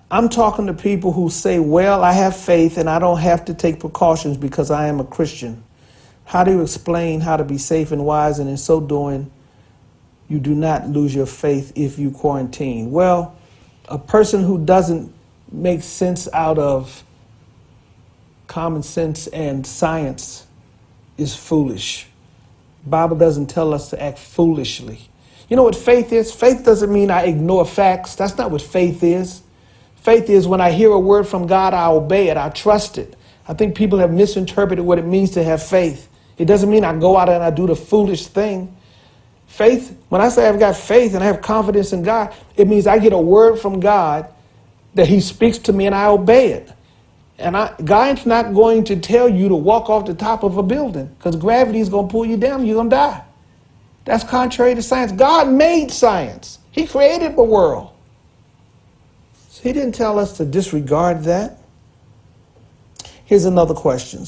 I'm talking to people who say, well, I have faith and I don't have to take precautions because I am a Christian. How do you explain how to be safe and wise, and in so doing, you do not lose your faith if you quarantine? Well, a person who doesn't make sense out of common sense and science is foolish. The Bible doesn't tell us to act foolishly. You know what faith is? Faith doesn't mean I ignore facts. That's not what faith is. Faith is when I hear a word from God, I obey it, I trust it. I think people have misinterpreted what it means to have faith. It doesn't mean I go out and I do the foolish thing. Faith, when I say I've got faith and I have confidence in God, it means I get a word from God that he speaks to me and I obey it. And God's not going to tell you to walk off the top of a building because gravity is going to pull you down and you're going to die. That's contrary to science. God made science. He created the world. So he didn't tell us to disregard that. Here's another question.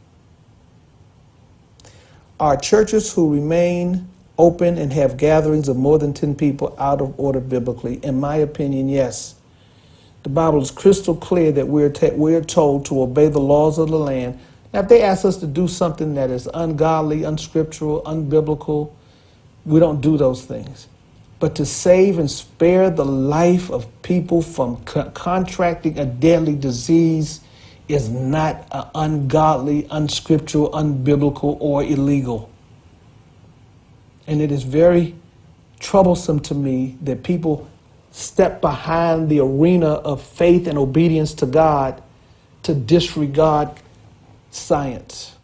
Are churches who remain open and have gatherings of more than 10 people out of order biblically? In my opinion, yes. The Bible is crystal clear that we're told to obey the laws of the land. Now, if they ask us to do something that is ungodly, unscriptural, unbiblical, we don't do those things. But to save and spare the life of people from contracting a deadly disease is not ungodly, unscriptural, unbiblical, or illegal. And it is very troublesome to me that people step behind the arena of faith and obedience to God to disregard science.